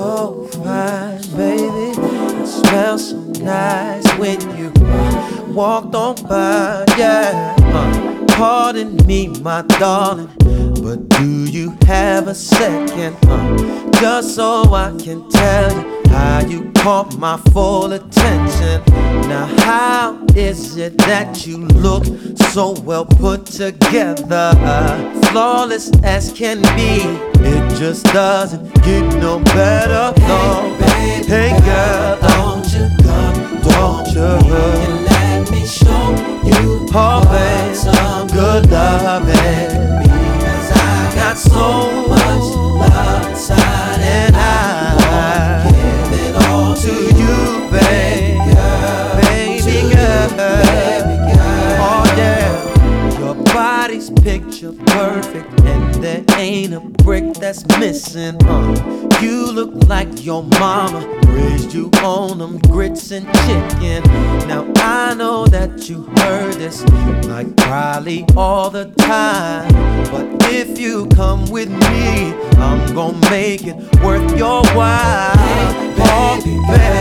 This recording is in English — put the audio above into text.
so fine, baby. You smell so nice when you walked on by, yeah. Pardon me, my darling, but do you have a second? Just so I can tell you how you caught my full attention. Now how is it that you look so well put together, flawless as can be? It just doesn't get no better. No, hey girl, don't you come, don't you and let me show you some good loving, because I got so much love inside, and I give it all to you, baby girl, baby girl. Oh yeah, your body's picture perfect, and there ain't a brick that's missing. You look like your mama raised you on them grits and chicken. Now I know that you heard this like probably all the time, but if you come with me, I'm gonna make it worth your while. Oh, baby.